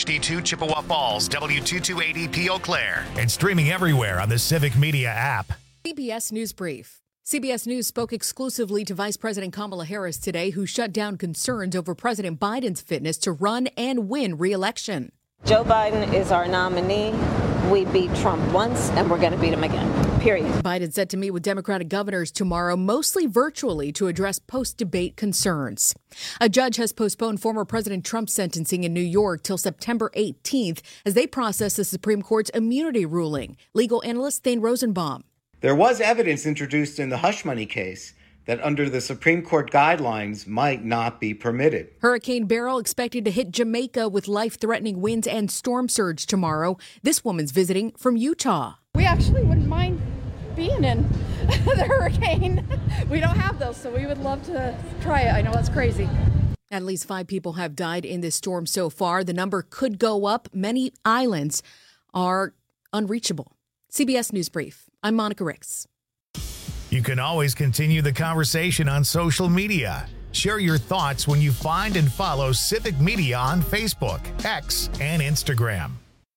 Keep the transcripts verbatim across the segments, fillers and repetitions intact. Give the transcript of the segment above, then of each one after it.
D two Chippewa Falls, W two two eight zero P Eau Claire, and streaming everywhere on the Civic Media app. C B S News Brief. C B S News spoke exclusively to Vice President Kamala Harris today, who shut down concerns over President Biden's fitness to run and win re-election. Joe Biden is our nominee. We beat Trump once, and we're going to beat him again, period. Biden set to meet with Democratic governors tomorrow, mostly virtually, to address post-debate concerns. A judge has postponed former President Trump's sentencing in New York till September eighteenth as they process the Supreme Court's immunity ruling. Legal analyst Thane Rosenbaum. There was evidence introduced in the hush money case that under the Supreme Court guidelines might not be permitted. Hurricane Beryl expected to hit Jamaica with life-threatening winds and storm surge tomorrow. This woman's visiting from Utah. We actually wouldn't mind being in the hurricane. We don't have those, so we would love to try it. I know that's crazy. At least five people have died in this storm so far. The number could go up. Many islands are unreachable. C B S News Brief. I'm Monica Ricks. You can always continue the conversation on social media. Share your thoughts when you find and follow Civic Media on Facebook, X, and Instagram.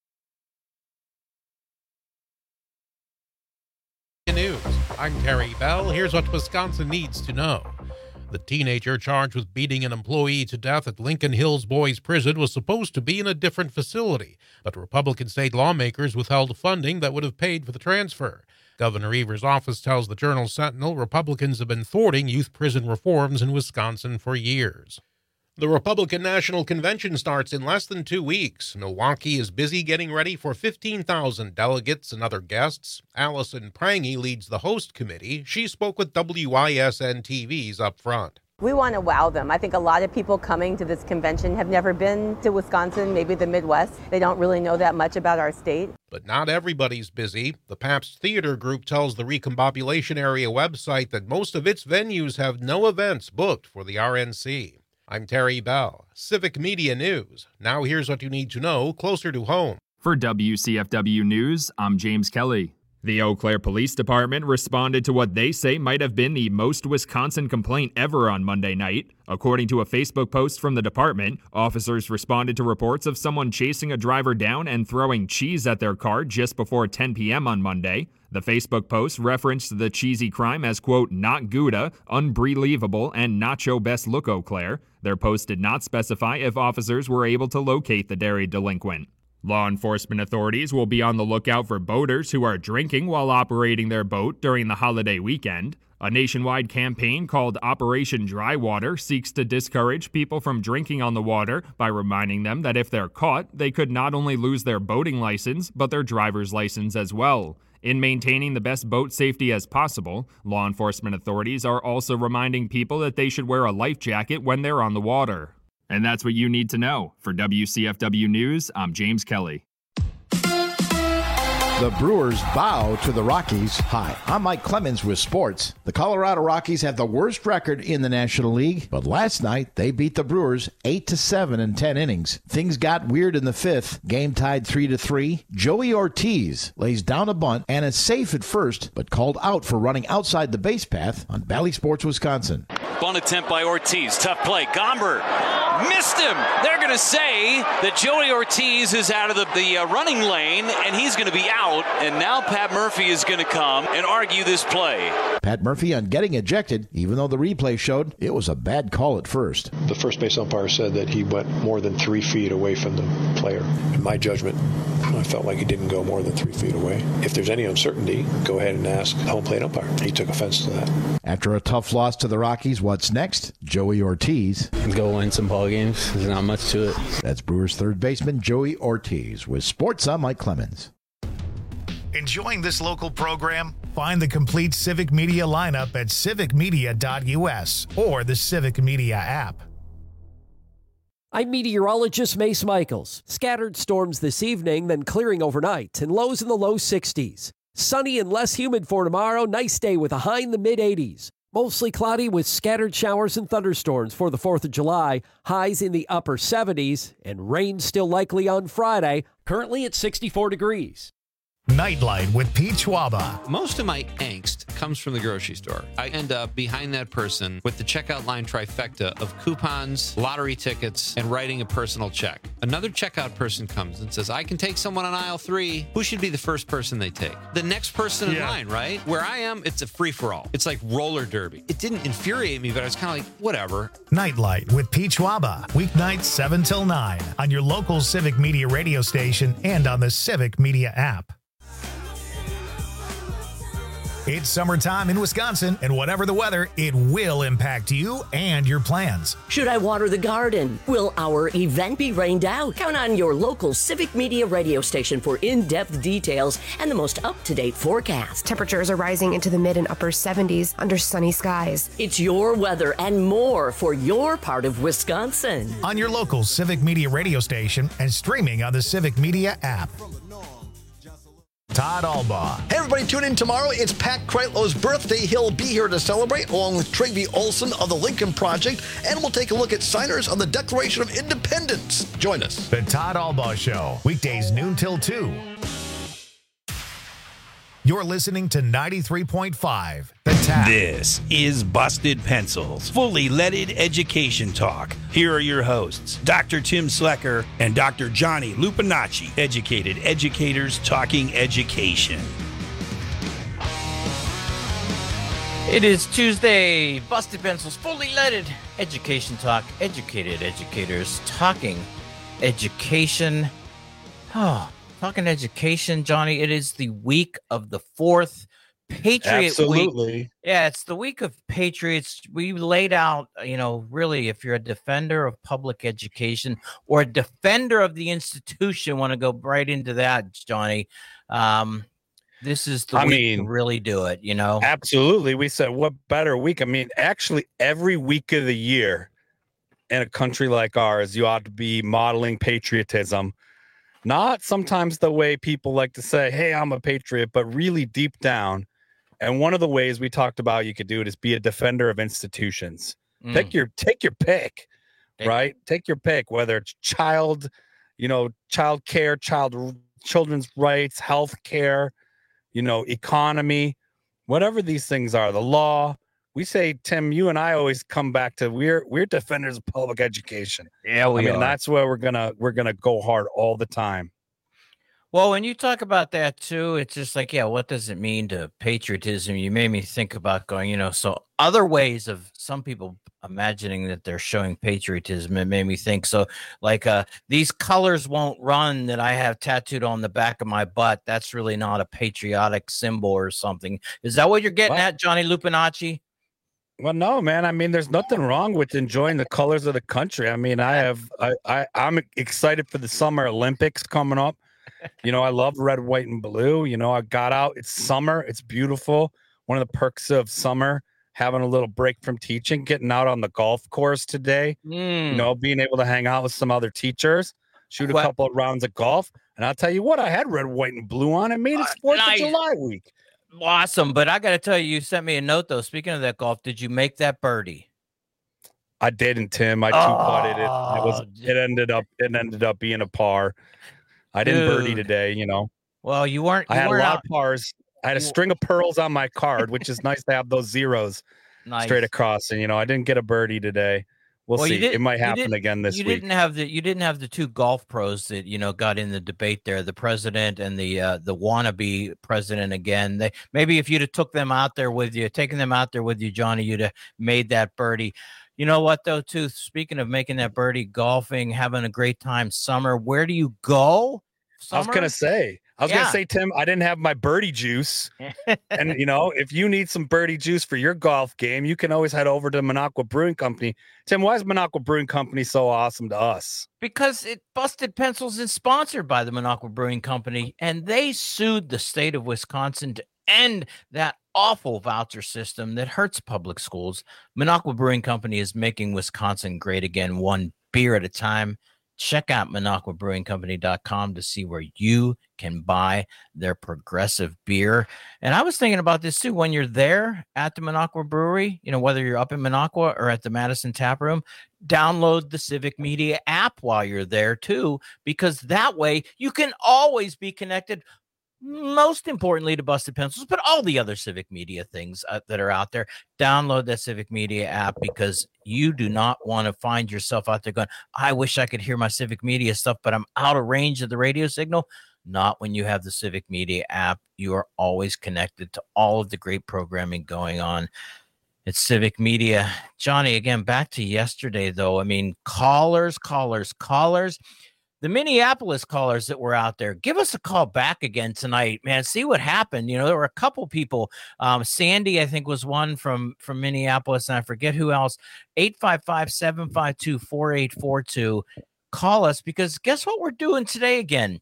News. I'm Terry Bell. Here's what Wisconsin needs to know. The teenager charged with beating an employee to death at Lincoln Hills Boys Prison was supposed to be in a different facility, but Republican state lawmakers withheld funding that would have paid for the transfer. Governor Evers' office tells the Journal Sentinel Republicans have been thwarting youth prison reforms in Wisconsin for years. The Republican National Convention starts in less than two weeks. Milwaukee is busy getting ready for fifteen thousand delegates and other guests. Allison Prangy leads the host committee. She spoke with W I S N T V's Up Front. We want to wow them. I think a lot of people coming to this convention have never been to Wisconsin, maybe the Midwest. They don't really know that much about our state. But not everybody's busy. The Pabst Theater Group tells the Recombobulation Area website that most of its venues have no events booked for the R N C. I'm Terry Bell, Civic Media News. Now here's what you need to know closer to home. For W C F W News, I'm James Kelly. The Eau Claire Police Department responded to what they say might have been the most Wisconsin complaint ever on Monday night. According to a Facebook post from the department, officers responded to reports of someone chasing a driver down and throwing cheese at their car just before ten p.m. on Monday. The Facebook post referenced the cheesy crime as, quote, not Gouda, unbelievable, and nacho best look Eau Claire. Their post did not specify if officers were able to locate the dairy delinquent. Law enforcement authorities will be on the lookout for boaters who are drinking while operating their boat during the holiday weekend. A nationwide campaign called Operation Dry Water seeks to discourage people from drinking on the water by reminding them that if they're caught, they could not only lose their boating license, but their driver's license as well. In maintaining the best boat safety as possible, law enforcement authorities are also reminding people that they should wear a life jacket when they're on the water. And that's what you need to know. For W C F W News, I'm James Kelly. The Brewers bow to the Rockies. Hi, I'm Mike Clemens with sports. The Colorado Rockies have the worst record in the National League, but last night they beat the Brewers eight to seven in ten innings. Things got weird in the fifth. Game tied three to three. Joey Ortiz lays down a bunt and is safe at first, but called out for running outside the base path on Bally Sports Wisconsin. Bunt attempt by Ortiz. Tough play. Gomber missed him. They're going to say that Joey Ortiz is out of the, the uh, running lane, and he's going to be out. And now Pat Murphy is going to come and argue this play. Pat Murphy on getting ejected, even though the replay showed it was a bad call at first. The first base umpire said that he went more than three feet away from the player. In my judgment, I felt like he didn't go more than three feet away. If there's any uncertainty, go ahead and ask the home plate umpire. He took offense to that. After a tough loss to the Rockies, what's next? Joey Ortiz. Go win some ball games. There's not much to it. That's Brewers third baseman Joey Ortiz. With sports, I'm Mike Clemens. Enjoying this local program? Find the complete Civic Media lineup at civic media dot u s or the Civic Media app. I'm meteorologist Mace Michaels. Scattered storms this evening, then clearing overnight, and lows in the low sixties. Sunny and less humid for tomorrow. Nice day with a high in the mid-eighties. Mostly cloudy with scattered showers and thunderstorms for the fourth of July. Highs in the upper seventies, and rain still likely on Friday, currently at sixty-four degrees. Nightlight with Pete Schwaba. Most of my angst comes from the grocery store. I end up behind that person with the checkout line trifecta of coupons, lottery tickets, and writing a personal check. Another checkout person comes and says, I can take someone on aisle three. Who should be the first person they take? The next person in Yeah. line, right? Where I am, it's a free-for-all. It's like roller derby. It didn't infuriate me, but I was kind of like, whatever. Nightlight with Pete Schwaba. Weeknights seven till nine on your local Civic Media radio station and on the Civic Media app. It's summertime in Wisconsin, and whatever the weather, it will impact you and your plans. Should I water the garden? Will our event be rained out? Count on your local Civic Media radio station for in-depth details and the most up-to-date forecast. Temperatures are rising into the mid and upper seventies under sunny skies. It's your weather and more for your part of Wisconsin. On your local Civic Media radio station and streaming on the Civic Media app. Todd Albaugh. Hey everybody, tune in tomorrow. It's Pat Kreitlow's birthday. He'll be here to celebrate along with Trygve Olsen of the Lincoln Project, and we'll take a look at signers on the Declaration of Independence. Join us. The Todd Albaugh Show, weekdays noon till two. You're listening to ninety-three point five, The Tap. This is Busted Pencils, fully leaded education talk. Here are your hosts, Doctor Tim Slecker and Doctor Johnny Lupinacci, educated educators talking education. It is Tuesday, Busted Pencils, fully leaded education talk, educated educators talking education. Oh. Talking education, Johnny, it is the week of the fourth Patriot Absolutely. Week. Yeah, it's the week of Patriots. We laid out, you know, really, if you're a defender of public education or a defender of the institution, want to go right into that, Johnny. Um, this is the I week mean, to really do it, you know? Absolutely. We said, what better week? I mean, actually, every week of the year in a country like ours, you ought to be modeling patriotism. Not sometimes the way people like to say, hey, I'm a patriot, but really deep down. And one of the ways we talked about you could do it is be a defender of institutions. Mm. Take your take your pick, Thank right? You. Take your pick, whether it's child, you know, child care, child children's rights, health care, you know, economy, whatever these things are, the law. We say, Tim, you and I always come back to we're we're defenders of public education. Yeah, we I mean, are. that's where we're gonna we're gonna go hard all the time. Well, when you talk about that too, it's just like, yeah, what does it mean to patriotism? You made me think about going, you know, so other ways of some people imagining that they're showing patriotism. It made me think, so like uh, these colors won't run that I have tattooed on the back of my butt. That's really not a patriotic symbol or something. Is that what you're getting what? at, Johnny Lupinacci? Well, no, man. I mean, there's nothing wrong with enjoying the colors of the country. I mean, I have, I, I, I'm excited for the Summer Olympics coming up. You know, I love red, white, and blue. You know, I got out. It's summer. It's beautiful. One of the perks of summer, having a little break from teaching, getting out on the golf course today. Mm. You know, being able to hang out with some other teachers, shoot a what? couple of rounds of golf. And I'll tell you what, I had red, white, and blue on. I mean, it's fourth uh, nice. of July week. Awesome. But I got to tell you, you sent me a note, though. Speaking of that golf, did you make that birdie? I didn't, Tim. I two putted it. It was. It ended up. It ended up being a par. I didn't Dude. birdie today. You know. Well, you weren't. You I had weren't a lot out. of pars. I had a string of pearls on my card, which is nice to have those zeros nice. straight across. And you know, I didn't get a birdie today. We'll, well see. It might happen again this you week. You didn't have the you didn't have the two golf pros that you know got in the debate there, the president and the uh, the wannabe president again. They maybe if you'd have took them out there with you, taken them out there with you, Johnny, you'd have made that birdie. You know what though, too? Speaking of making that birdie, golfing, having a great time, summer. Where do you go? Summer? I was gonna say. I was yeah. gonna say, Tim, I didn't have my birdie juice, and you know, if you need some birdie juice for your golf game, you can always head over to Minocqua Brewing Company. Tim, why is Minocqua Brewing Company so awesome to us? Because it Busted Pencils is sponsored by the Minocqua Brewing Company, and they sued the state of Wisconsin to end that awful voucher system that hurts public schools. Minocqua Brewing Company is making Wisconsin great again, one beer at a time. Check out Minocqua Brewing Company dot com to see where you can buy their progressive beer. And I was thinking about this too. When you're there at the Minocqua Brewery, you know, whether you're up in Minocqua or at the Madison Tap Room, download the Civic Media app while you're there too, because that way you can always be connected most importantly to Busted Pencils, but all the other Civic Media things uh, that are out there. Download that Civic Media app, because you do not want to find yourself out there going, I wish I could hear my Civic Media stuff, but I'm out of range of the radio signal. Not when you have the Civic Media app. You are always connected to all of the great programming going on. It's Civic Media. Johnny, again, back to yesterday, though. I mean, callers, callers, callers. The Minneapolis callers that were out there, give us a call back again tonight, man. See what happened. You know, there were a couple people. Um, Sandy, I think, was one from, from Minneapolis, and I forget who else. eight five five, seven five two, four eight four two. Call us, because guess what we're doing today again?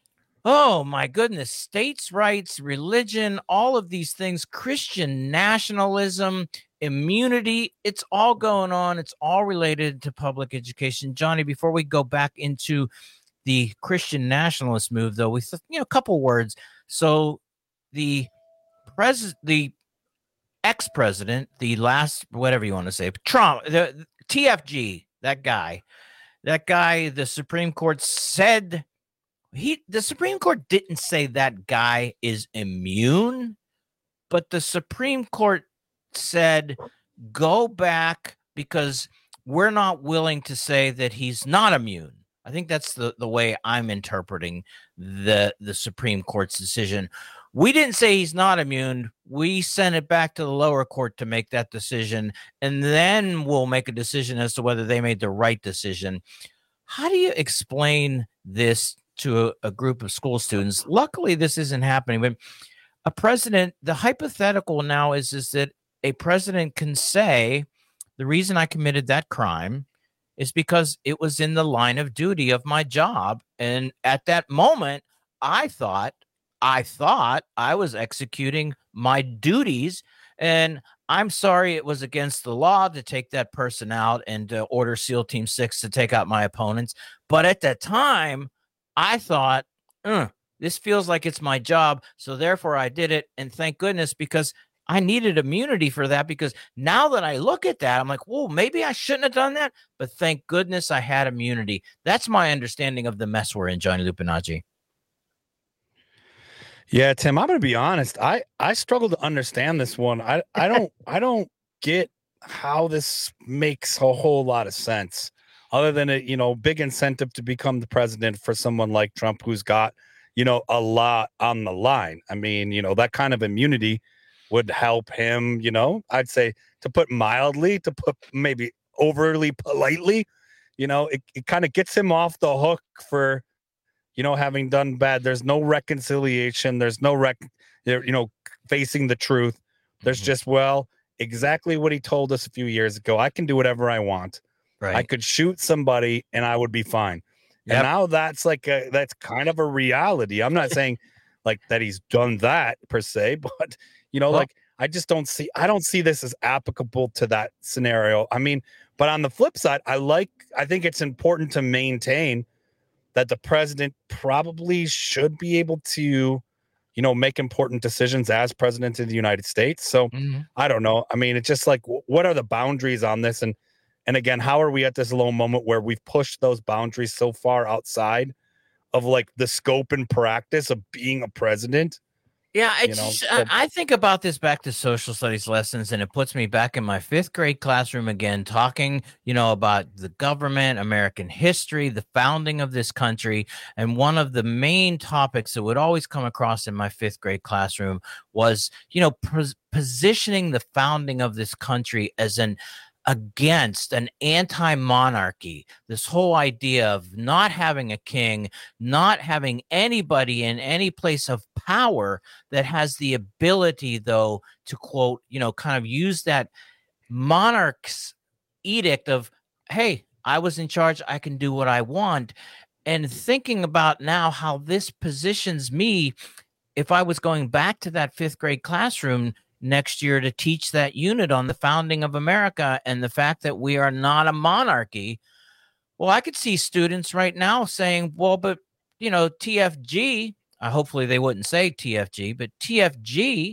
Oh, my goodness. States' rights, religion, all of these things, Christian nationalism, immunity, it's all going on. It's all related to public education. Johnny, before we go back into the Christian nationalist move, though, we, you know, a couple words. So the pres, the ex-president, the last, whatever you want to say, Trump, the T F G, that guy, that guy, the Supreme Court said he, the Supreme Court didn't say that guy is immune, but the Supreme Court said, go back, because we're not willing to say that he's not immune. I think that's the, the way I'm interpreting the, the Supreme Court's decision. We didn't say he's not immune. We sent it back to the lower court to make that decision, and then we'll make a decision as to whether they made the right decision. How do you explain this to a, a group of school students? Luckily, this isn't happening, but a president, the hypothetical now is, is that a president can say, the reason I committed that crime is because it was in the line of duty of my job. And at that moment, I thought, I thought I was executing my duties. And I'm sorry it was against the law to take that person out and to order SEAL Team six to take out my opponents. But at that time, I thought, uh, this feels like it's my job. So therefore I did it. And thank goodness, because I needed immunity for that, because now that I look at that, I'm like, whoa, maybe I shouldn't have done that. But thank goodness I had immunity. That's my understanding of the mess we're in, Johnny Lupinacci. Yeah, Tim, I'm going to be honest. I, I struggle to understand this one. I, I don't I don't get how this makes a whole lot of sense, other than a, you know, big incentive to become the president for someone like Trump, who's got, you know, a lot on the line. I mean, you know, that kind of immunity would help him, you know, I'd say, to put mildly, to put maybe overly politely, you know, it, it kind of gets him off the hook for, you know, having done bad. There's no reconciliation. There's no, rec, you know, facing the truth. There's mm-hmm. just, well, exactly what he told us a few years ago. I can do whatever I want. Right. I could shoot somebody and I would be fine. Yep. And now that's like, a, that's kind of a reality. I'm not saying like that he's done that per se, but you know, well, like, I just don't see, I don't see this as applicable to that scenario. I mean, but on the flip side, I like, I think it's important to maintain that the president probably should be able to, you know, make important decisions as president of the United States. So mm-hmm. I don't know. I mean, it's just like, what are the boundaries on this? And, and again, how are we at this low moment where we've pushed those boundaries so far outside of like the scope and practice of being a president? Yeah, it's, you know, so, I think about this back to social studies lessons, and it puts me back in my fifth grade classroom again, talking, you know, about the government, American history, the founding of this country. And one of the main topics that would always come across in my fifth grade classroom was, you know, pos- positioning the founding of this country as an against an anti-monarchy, this whole idea of not having a king, not having anybody in any place of power that has the ability, though, to quote, you know, kind of use that monarch's edict of, hey, I was in charge, I can do what I want. And thinking about now how this positions me, if I was going back to that fifth grade classroom next year to teach that unit on the founding of America and the fact that we are not a monarchy, well, I could see students right now saying, well, but, you know, T F G, uh, hopefully they wouldn't say T F G, but T F G,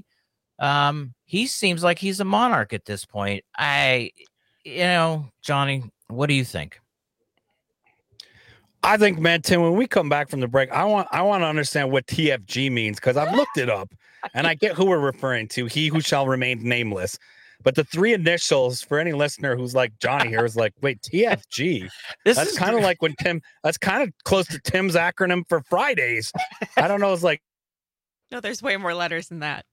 um, he seems like he's a monarch at this point. I, you know, Johnny, what do you think? I think, man, Tim, when we come back from the break, I want I want to understand what T F G means because I've looked it up and I get who we're referring to, he who shall remain nameless. But the three initials for any listener who's like Johnny here is like, wait, T F G. This that's kind of like when Tim, that's kind of close to Tim's acronym for Fridays. I don't know. It's like, no, there's way more letters than that.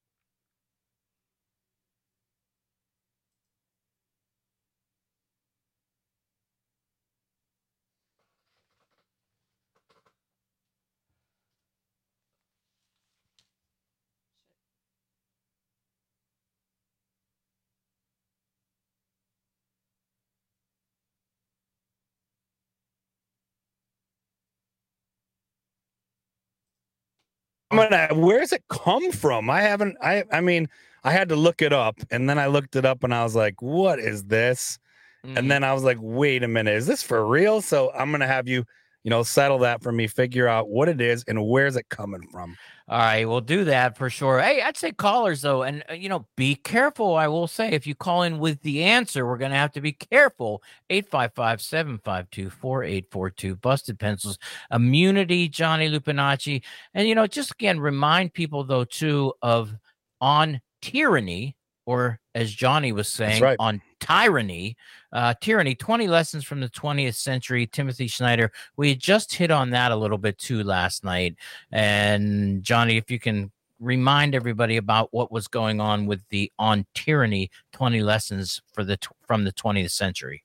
I'm gonna, where's it come from? I haven't, I, I mean, I had to look it up and then I looked it up and I was like, what is this? Mm. And then I was like, wait a minute, is this for real? So I'm going to have you, you know, settle that for me, figure out what it is and where's it coming from. All right, we'll do that for sure. Hey, I'd say callers, though, and, uh, you know, be careful. I will say, if you call in with the answer, we're going to have to be careful. eight five five, seven five two, four eight four two, Busted Pencils, Immunity, Johnny Lupinacci. And, you know, just again, remind people, though, too, of On Tyranny, or as Johnny was saying, right. on Tyranny, uh, Tyranny, twenty lessons from the twentieth century, Timothy Snyder. We had just hit on that a little bit too last night. And Johnny, if you can remind everybody about what was going on with the On Tyranny, twenty lessons for the from the twentieth century.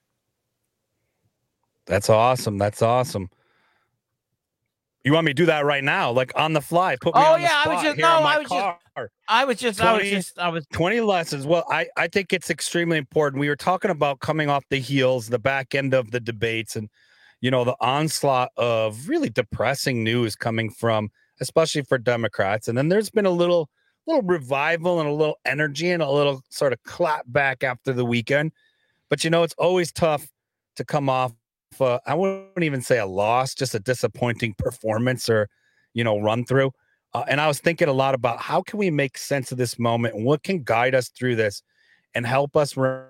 That's awesome. That's awesome. You want me to do that right now, like on the fly? Put me oh on yeah, the spot I was just here no, in my I was car. just, I was just, twenty, I was just, I was twenty lessons. Well, I I think it's extremely important. We were talking about coming off the heels, the back end of the debates, and you know the onslaught of really depressing news coming from, especially for Democrats. And then there's been a little little revival and a little energy and a little sort of clap back after the weekend. But you know, it's always tough to come off. Uh, I wouldn't even say a loss, just a disappointing performance or, you know, run through. Uh, and I was thinking a lot about how can we make sense of this moment and what can guide us through this and help us. Re-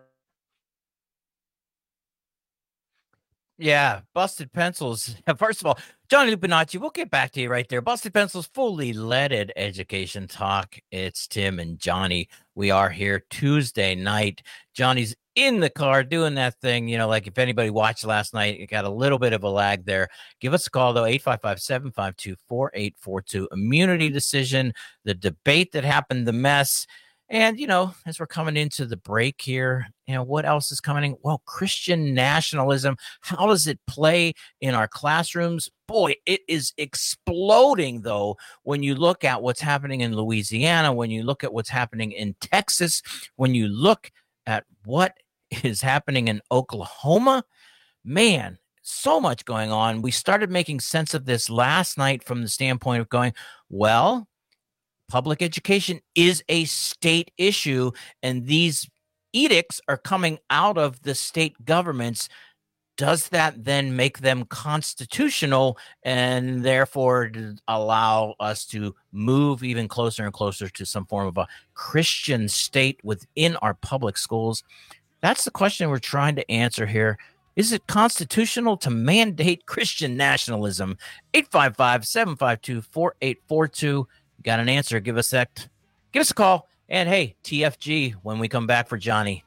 yeah, Busted Pencils. First of all, Johnny Lupinacci, we'll get back to you right there. Busted Pencils, fully leaded education talk. It's Tim and Johnny. We are here Tuesday night. Johnny's in the car doing that thing, you know, like if anybody watched last night, you got a little bit of a lag there. Give us a call, though, eight five five, seven five two, four eight four two. Immunity decision, the debate that happened, the mess. And, you know, as we're coming into the break here, you know, what else is coming in? Well, Christian nationalism. How does it play in our classrooms? Boy, it is exploding, though, when you look at what's happening in Louisiana, when you look at what's happening in Texas, when you look at what is happening in Oklahoma. Man, so much going on. We started making sense of this last night from the standpoint of going, well, public education is a state issue, and these edicts are coming out of the state governments. Does that then make them constitutional and therefore allow us to move even closer and closer to some form of a Christian state within our public schools? That's the question we're trying to answer here. Is it constitutional to mandate Christian nationalism? eight five five, seven five two, four eight four two. Got an answer? Give us that. Give us a call. And hey, T F G when we come back for Johnny.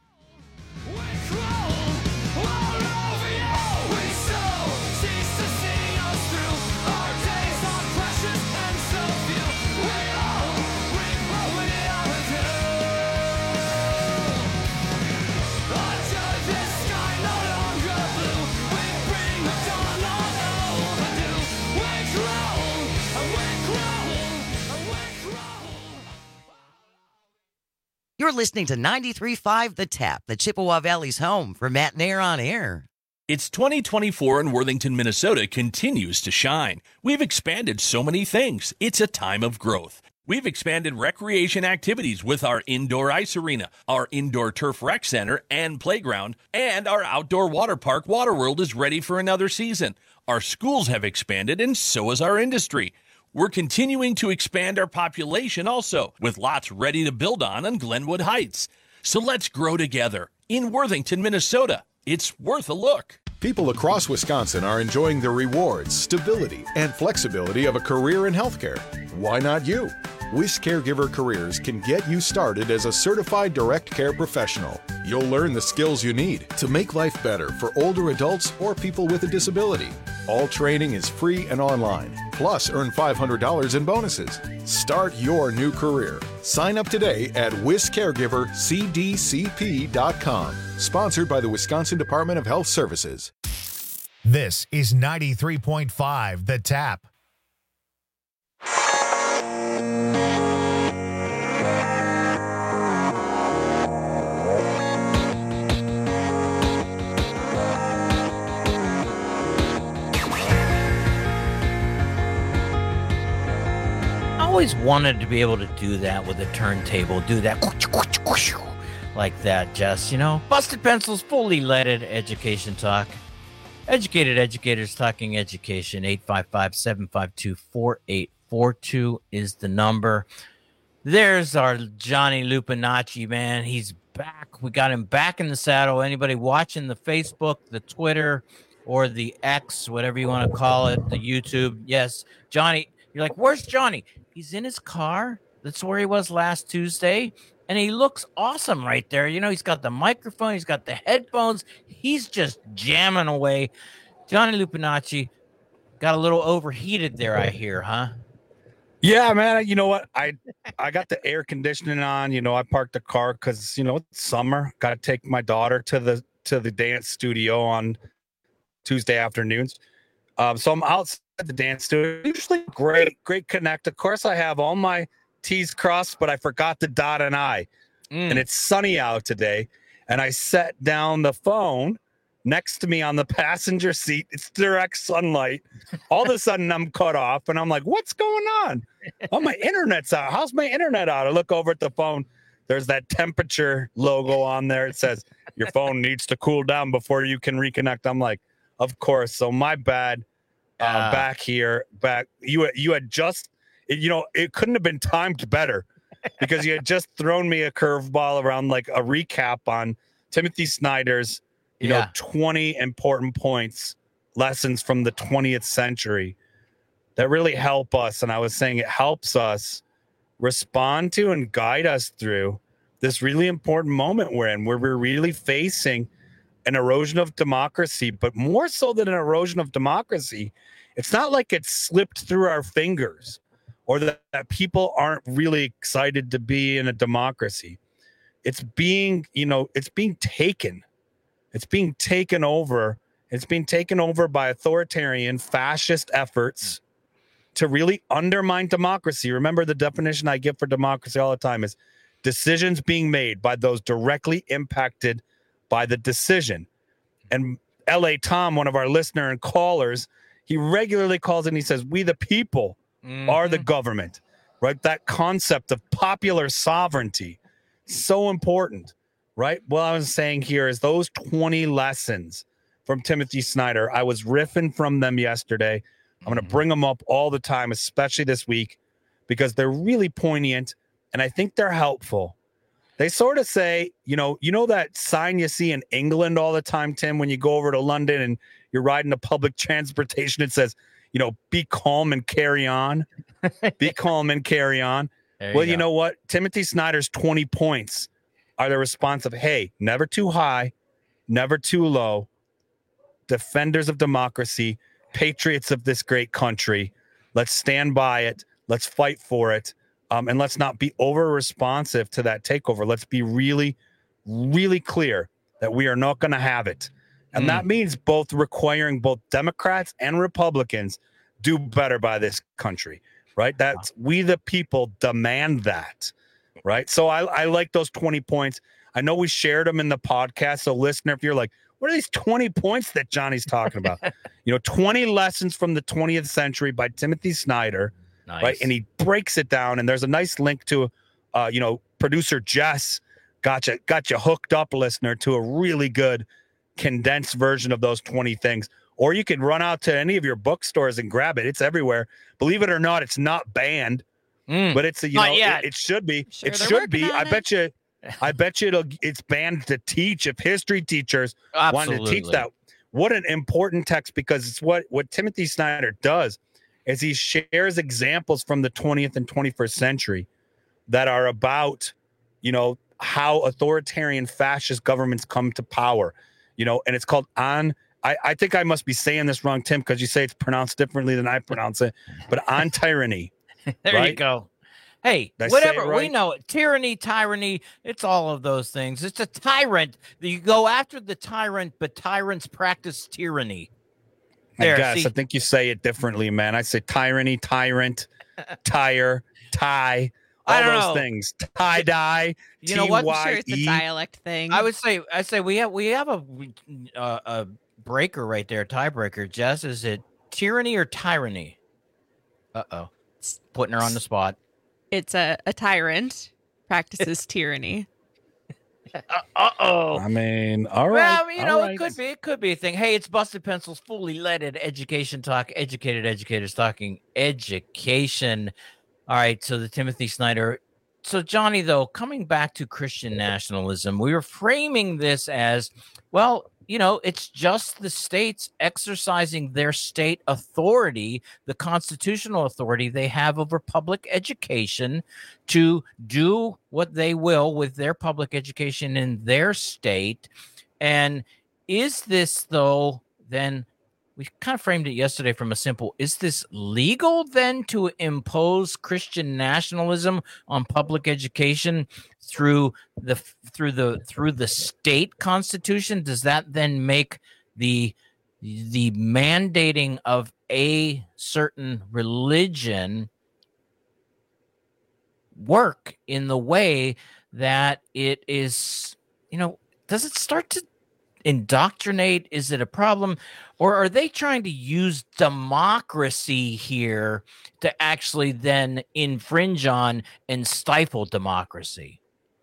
You're listening to ninety-three point five The Tap, the Chippewa Valley's home for Matt Nair on Air. It's twenty twenty-four and Worthington, Minnesota continues to shine. We've expanded so many things. It's a time of growth. We've expanded recreation activities with our indoor ice arena, our indoor turf rec center and playground, and our outdoor water park, Waterworld, is ready for another season. Our schools have expanded, and so has our industry. We're continuing to expand our population also, with lots ready to build on on Glenwood Heights. So let's grow together in Worthington, Minnesota. It's worth a look. People across Wisconsin are enjoying the rewards, stability, and flexibility of a career in healthcare. Why not you? Wish Caregiver Careers can get you started as a certified direct care professional. You'll learn the skills you need to make life better for older adults or people with a disability. All training is free and online. Plus, earn five hundred dollars in bonuses. Start your new career. Sign up today at wish caregiver c d c p dot com. Sponsored by the Wisconsin Department of Health Services. This is ninety-three point five The Tap. I always wanted to be able to do that with a turntable, do that like that, Jess, you know? Busted Pencils, fully leaded education talk. Educated educators talking education. Eight five five, seven five two, four eight four two is the number. There's our Johnny Lupinacci, man. He's back. We got him back in the saddle. Anybody watching the Facebook, the Twitter, or the X, whatever you want to call it, the YouTube. Yes, Johnny. You're like, where's Johnny? He's in his car. That's where he was last Tuesday. And he looks awesome right there. You know, he's got the microphone. He's got the headphones. He's just jamming away. Johnny Lupinacci got a little overheated there, I hear, huh? Yeah, man. You know what? I I got the air conditioning on. You know, I parked the car because, you know, it's summer. Got to take my daughter to the to the dance studio on Tuesday afternoons. Um, so I'm outside the dance studio. Usually great, great connect. Of course, I have all my T's crossed, but I forgot to dot an I. Mm. And it's sunny out today. And I set down the phone next to me on the passenger seat. It's direct sunlight. All of a sudden, I'm cut off. And I'm like, what's going on? Oh, my internet's out. How's my internet out? I look over at the phone. There's that temperature logo on there. It says, your phone needs to cool down before you can reconnect. I'm like, of course. So my bad. Uh, uh, back here, back. You you had just, you know, it couldn't have been timed better because you had just thrown me a curveball around like a recap on Timothy Snyder's, you yeah. know, twenty important points, lessons from the twentieth century that really help us. And I was saying it helps us respond to and guide us through this really important moment we're in, where we're really facing an erosion of democracy, but more so than an erosion of democracy, it's not like it's slipped through our fingers or that, that people aren't really excited to be in a democracy. It's being, you know, it's being taken. It's being taken over. It's being taken over by authoritarian fascist efforts to really undermine democracy. Remember, the definition I give for democracy all the time is decisions being made by those directly impacted by the decision. And L A Tom, one of our listener and callers, he regularly calls in. He says, we the people mm-hmm. are the government, right? That concept of popular sovereignty, so important, right? What I was saying here is those twenty lessons from Timothy Snyder. I was riffing from them yesterday. I'm going to bring them up all the time, especially this week, because they're really poignant and I think they're helpful. They sort of say, you know, you know that sign you see in England all the time, Tim, when you go over to London and you're riding the public transportation, it says, you know, be calm and carry on. Be calm and carry on. You well, go. You know what? Timothy Snyder's twenty points are the response of, hey, never too high, never too low. Defenders of democracy, patriots of this great country. Let's stand by it. Let's fight for it. Um, and let's not be over responsive to that takeover. Let's be really, really clear that we are not going to have it. And mm. that means both requiring both Democrats and Republicans do better by this country, right? That's we the people demand that, right? So I, I like those twenty points. I know we shared them in the podcast. So listener, if you're like, what are these twenty points that Johnny's talking about? You know, twenty lessons from the twentieth century by Timothy Snyder. Nice. Right. And he breaks it down. And there's a nice link to, uh, you know, producer Jess got you, got you hooked up, listener, to a really good condensed version of those twenty things. Or you can run out to any of your bookstores and grab it. It's everywhere. Believe it or not, it's not banned, mm, but it's, a, you know, it, it should be. Sure, it should be. I it. bet you, I bet you it'll, it's banned to teach if history teachers Absolutely. wanted to teach that. what an important text, because it's what, what Timothy Snyder does is he shares examples from the twentieth and twenty-first century that are about, you know, how authoritarian fascist governments come to power, you know, and it's called On. I, I think I must be saying this wrong, Tim, because you say it's pronounced differently than I pronounce it, but On Tyranny. There right? you go. Hey, Did I say whatever, it right? we know it. Tyranny, tyranny, it's all of those things. It's a tyrant. You go after the tyrant, but tyrants practice tyranny. There, I guess. see? I think you say it differently, man. I say tyranny, tyrant, tire, tie, all I don't those know. things. Tie dye. You know what? I'm sure it's a dialect thing. I would say, I say we have we have a uh, a breaker right there, tiebreaker. Jess, is it tyranny or tyranny? Uh oh, putting her on the spot. It's a, a tyrant practices tyranny. Uh oh. I mean, all right. Well, you know, all right. it could be. It could be a thing. Hey, it's Busted Pencils, fully leaded education talk, educated educators talking education. All right. So the Timothy Snyder. So Johnny, though, coming back to Christian nationalism, we were framing this as, well, you know, it's just the states exercising their state authority, the constitutional authority they have over public education, to do what they will with their public education in their state. And is this, though, then we kind of framed it yesterday from a simple, is this legal then to impose Christian nationalism on public education through the through the through the state constitution? Does that then make the the mandating of a certain religion work in the way that it is, you know, does it start to indoctrinate? Is it a problem? Or are they trying to use democracy here to actually then infringe on and stifle democracy?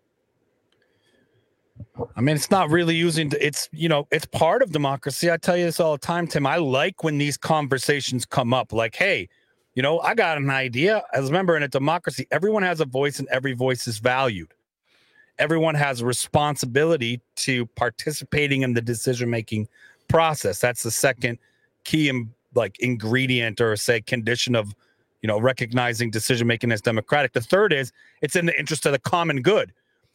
I mean, it's not really using, it's, you know, it's part of democracy. I tell you this all the time, Tim. I like when these conversations come up like, hey, you know, I got an idea. As remember, in a democracy, everyone has a voice and every voice is valued. Everyone has a responsibility to participating in the decision-making process. That's the second key in, like ingredient or say condition of, you know, recognizing decision-making as democratic. The third is it's in the interest of the common good.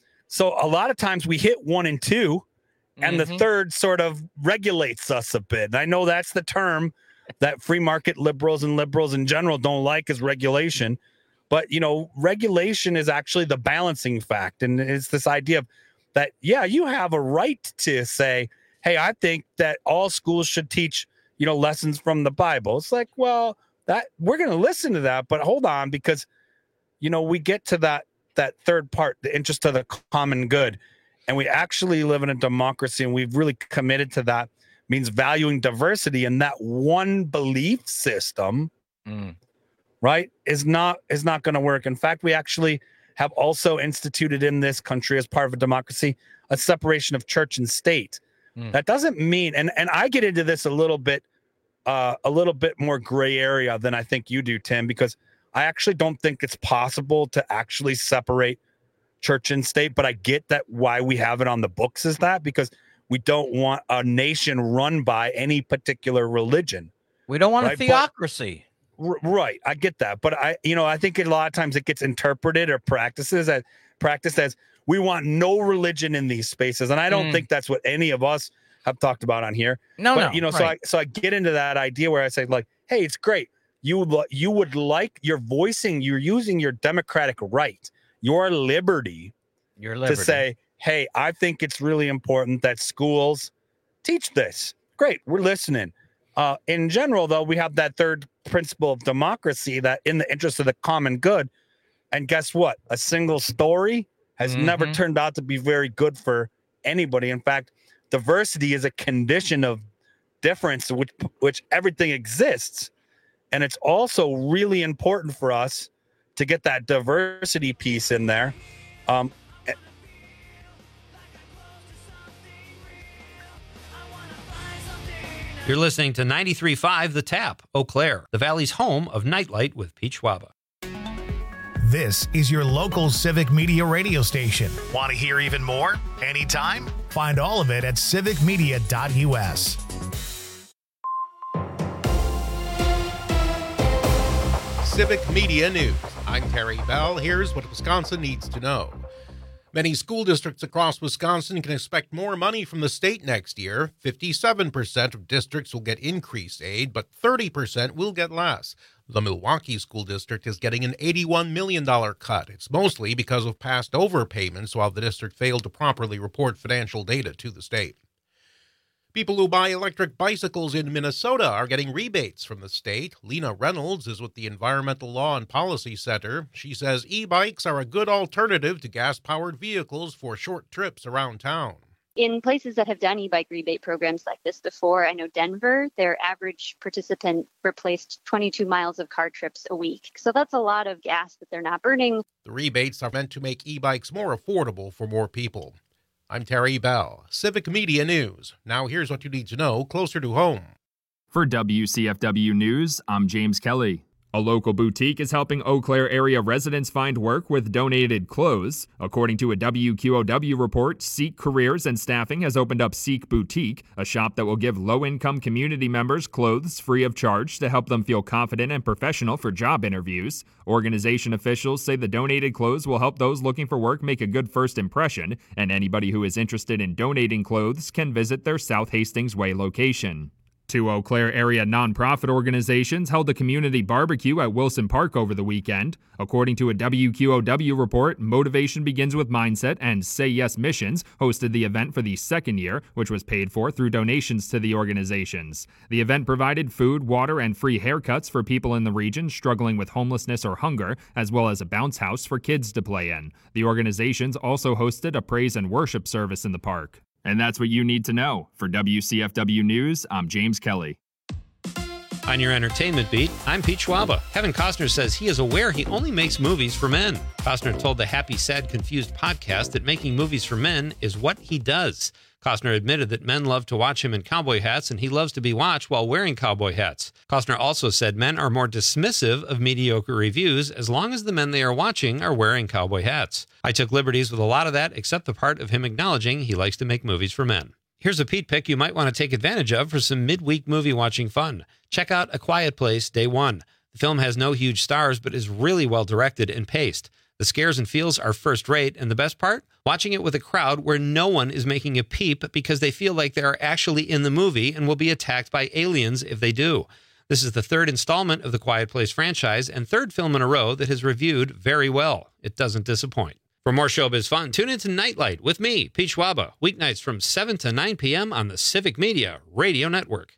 So a lot of times we hit one and two, and Mm-hmm. the third sort of regulates us a bit. And I know that's the term that free market liberals and liberals in general don't like, is regulation. But, you know, regulation is actually the balancing fact. And it's this idea of that, yeah, you have a right to say, hey, I think that all schools should teach, you know, lessons from the Bible. It's like, well, that we're going to listen to that. But hold on, because, you know, we get to that that third part, the interest of the common good. And we actually live in a democracy, and we've really committed to that, means valuing diversity. And that one belief system, Mm. right, is not is not going to work. In fact, we actually have also instituted in this country, as part of a democracy, a separation of church and state. Mm. That doesn't mean, and and I get into this a little bit, uh, a little bit more gray area than I think you do, Tim, because I actually don't think it's possible to actually separate church and state. But I get that why we have it on the books is that because we don't want a nation run by any particular religion. We don't want right? a theocracy. But, right. I get that. But I, you know, I think a lot of times it gets interpreted or practices as practiced as we want no religion in these spaces. And I don't Mm. think that's what any of us have talked about on here. No, but, no, you know, so I, right. so I get into that idea where I say like, hey, it's great. You would, li- you would like, you're voicing, you're using your democratic right, your liberty, Your liberty. to say, hey, I think it's really important that schools teach this. Great, we're listening. Uh, in general, though, we have that third principle of democracy, that in the interest of the common good. And guess what? A single story has never Mhm. turned out to be very good for anybody. In fact, diversity is a condition of difference, which which everything exists. And it's also really important for us to get that diversity piece in there. Um, You're listening to ninety-three point five The Tap, Eau Claire, the Valley's home of Nightlight with Pete Schwaba. This is your local civic media radio station. Want to hear even more? Anytime? Find all of it at civic media dot U S. Civic Media News. I'm Terry Bell. Here's what Wisconsin needs to know. Many school districts across Wisconsin can expect more money from the state next year. fifty-seven percent of districts will get increased aid, but thirty percent will get less. The Milwaukee School District is getting an eighty-one million dollars cut. It's mostly because of past overpayments while the district failed to properly report financial data to the state. People who buy electric bicycles in Minnesota are getting rebates from the state. Lena Reynolds is with the Environmental Law and Policy Center. She says e-bikes are a good alternative to gas-powered vehicles for short trips around town. In places that have done e-bike rebate programs like this before, I know Denver, their average participant replaced twenty-two miles of car trips a week. So that's a lot of gas that they're not burning. The rebates are meant to make e-bikes more affordable for more people. I'm Terry Bell, Civic Media News. Now here's what you need to know closer to home. For W C F W News, I'm James Kelly. A local boutique is helping Eau Claire area residents find work with donated clothes. According to a W Q O W report, Seek Careers and Staffing has opened up Seek Boutique, a shop that will give low-income community members clothes free of charge to help them feel confident and professional for job interviews. Organization officials say the donated clothes will help those looking for work make a good first impression, and anybody who is interested in donating clothes can visit their South Hastings Way location. Two Eau Claire area nonprofit organizations held a community barbecue at Wilson Park over the weekend. According to a W Q O W report, Motivation Begins with Mindset and Say Yes Missions hosted the event for the second year, which was paid for through donations to the organizations. The event provided food, water, and free haircuts for people in the region struggling with homelessness or hunger, as well as a bounce house for kids to play in. The organizations also hosted a praise and worship service in the park. And that's what you need to know. For W C F W News, I'm James Kelly. On your entertainment beat, I'm Pete Schwaba. Kevin Costner says he is aware he only makes movies for men. Costner told the Happy, Sad, Confused podcast that making movies for men is what he does. Costner admitted that men love to watch him in cowboy hats, and he loves to be watched while wearing cowboy hats. Costner also said men are more dismissive of mediocre reviews as long as the men they are watching are wearing cowboy hats. I took liberties with a lot of that, except the part of him acknowledging he likes to make movies for men. Here's a Pete pick you might want to take advantage of for some midweek movie watching fun. Check out A Quiet Place Day One. The film has no huge stars, but is really well directed and paced. The scares and feels are first rate, and the best part? Watching it with a crowd where no one is making a peep because they feel like they are actually in the movie and will be attacked by aliens if they do. This is the third installment of the Quiet Place franchise and third film in a row that has reviewed very well. It doesn't disappoint. For more showbiz fun, tune into Nightlight with me, Pete Schwaba, weeknights from seven to nine p.m. on the Civic Media Radio Network.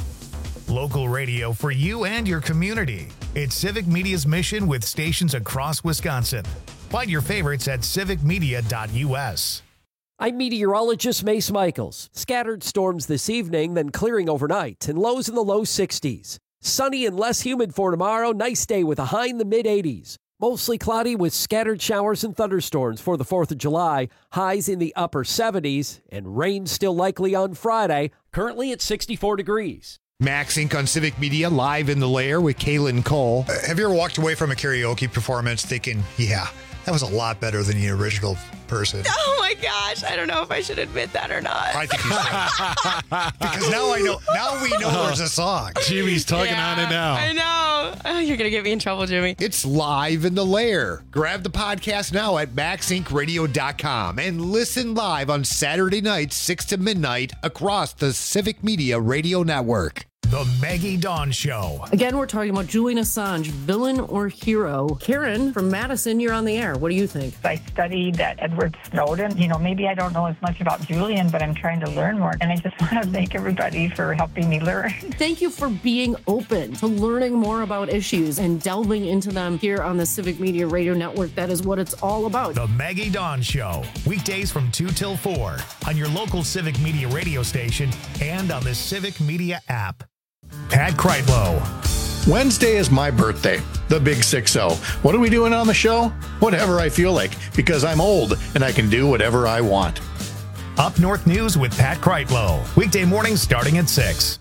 Local radio for you and your community. It's Civic Media's mission with stations across Wisconsin. Find your favorites at civic media dot u s. I'm meteorologist Mace Michaels. Scattered storms this evening, then clearing overnight, and lows in the low sixties. Sunny and less humid for tomorrow. Nice day with a high in the mid eighties. Mostly cloudy with scattered showers and thunderstorms for the fourth of July. Highs in the upper seventies, and rain still likely on Friday. Currently at sixty-four degrees. Max Incorporated on Civic Media, live in the lair with Kaylin Cole. Uh, have you ever walked away from a karaoke performance thinking, yeah, that was a lot better than the original person? Oh my gosh, I don't know if I should admit that or not. I think you should. Because now I know, now we know there's a song. Jimmy's talking Yeah, on it now. I know. Oh, you're going to get me in trouble, Jimmy. It's live in the lair. Grab the podcast now at max inc radio dot com and listen live on Saturday nights, six to midnight, across the Civic Media Radio Network. The Maggie Dawn Show. Again, we're talking about Julian Assange, villain or hero. Karen from Madison, you're on the air. What do you think? I studied that Edward Snowden. You know, maybe I don't know as much about Julian, but I'm trying to learn more. And I just want to thank everybody for helping me learn. Thank you for being open to learning more about issues and delving into them here on the Civic Media Radio Network. That is what it's all about. The Maggie Dawn Show. Weekdays from two till four on your local Civic Media radio station and on the Civic Media app. Pat Kreitlow. Wednesday is my birthday, the big six oh. What are we doing on the show? Whatever I feel like, because I'm old and I can do whatever I want. Up North News with Pat Kreitlow. Weekday mornings starting at six.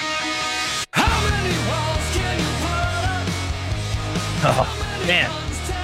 Oh, man.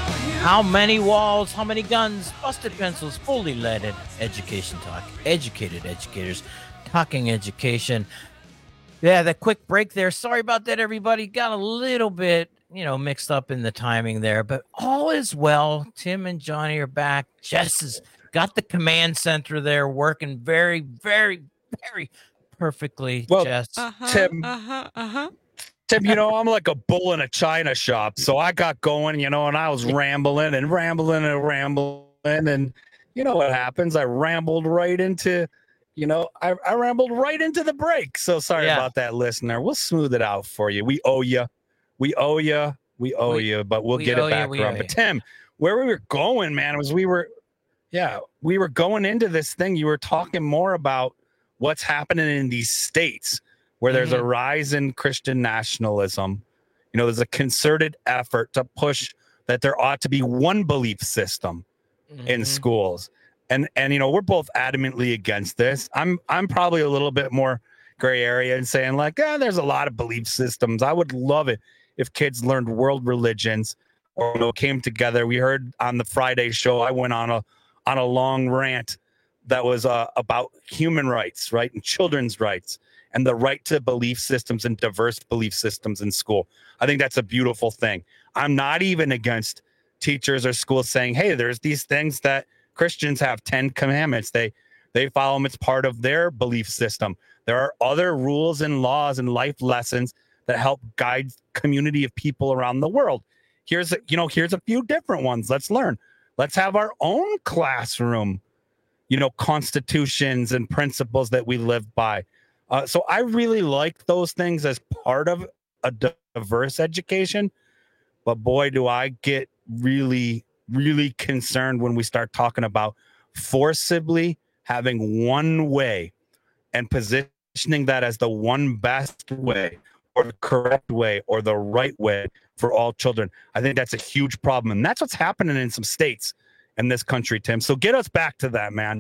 How many walls, how many guns, busted pencils, fully leaded education talk. Educated educators talking education. Yeah, that quick break there. Sorry about that, everybody. Got a little bit, you know, mixed up in the timing there, but all is well. Tim and Johnny are back. Jess has got the command center there working very, very, very perfectly. Well, Jess. Uh-huh, Tim, uh-huh, uh-huh. Tim, you know, I'm like a bull in a china shop. So I got going, you know, and I was rambling and rambling and rambling. And you know what happens? I rambled right into, you know, I, I rambled right into the break. So sorry Yeah. about that, listener. We'll smooth it out for you. We owe you. We owe you. We owe We- you, but we'll we get owe it you, back we from. owe But you. Tim, where we were going, man, was we were, yeah, we were going into this thing. You were talking more about what's happening in these states where there's a Mhm. rise in Christian nationalism. You know, there's a concerted effort to push that there ought to be one belief system in Mhm. schools. And and you know, we're both adamantly against this. I'm I'm probably a little bit more gray area and saying like, ah, there's a lot of belief systems. I would love it if kids learned world religions or you know, came together. We heard on the Friday show, I went on a on a long rant that was uh, about human rights, right, and children's rights, and the right to belief systems and diverse belief systems in school. I think that's a beautiful thing. I'm not even against teachers or schools saying, hey, there's these things that Christians have, Ten Commandments. They they follow them. It's part of their belief system. There are other rules and laws and life lessons that help guide community of people around the world. Here's a, you know, here's a few different ones. Let's learn. Let's have our own classroom, you know, constitutions and principles that we live by. Uh, so I really like those things as part of a diverse education. But boy, do I get really, really concerned when we start talking about forcibly having one way and positioning that as the one best way or the correct way or the right way for all children. I think that's a huge problem. And that's what's happening in some states in this country, Tim. So get us back to that, man.